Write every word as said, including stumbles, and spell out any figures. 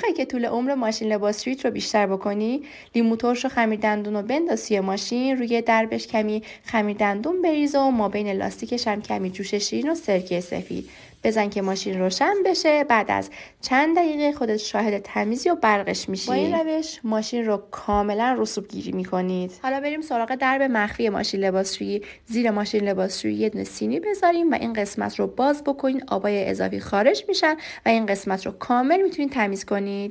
میخوای که طول عمر ماشین لباسشوییت رو بیشتر بکنی؟ لیمو ترش و خمیر دندون رو بنداز توی ماشین، روی دربش کمی خمیر دندون بریز و ما بین لاستیکش هم کمی جوش شیرین و سرکه سفید بزن که ماشین روشن بشه. بعد از چند دقیقه خودت شاهد تمیزی و برقش میشی. با این روش ماشین رو کاملا رسوب گیری میکنید. حالا بریم سراغ درب مخفی ماشین لباسشویی. زیر ماشین لباسشویی یه دونه سینی بذاریم و این قسمت رو باز بکنین، آبای اضافی خارج میشن و این قسمت رو کامل میتونید تمیز کنید.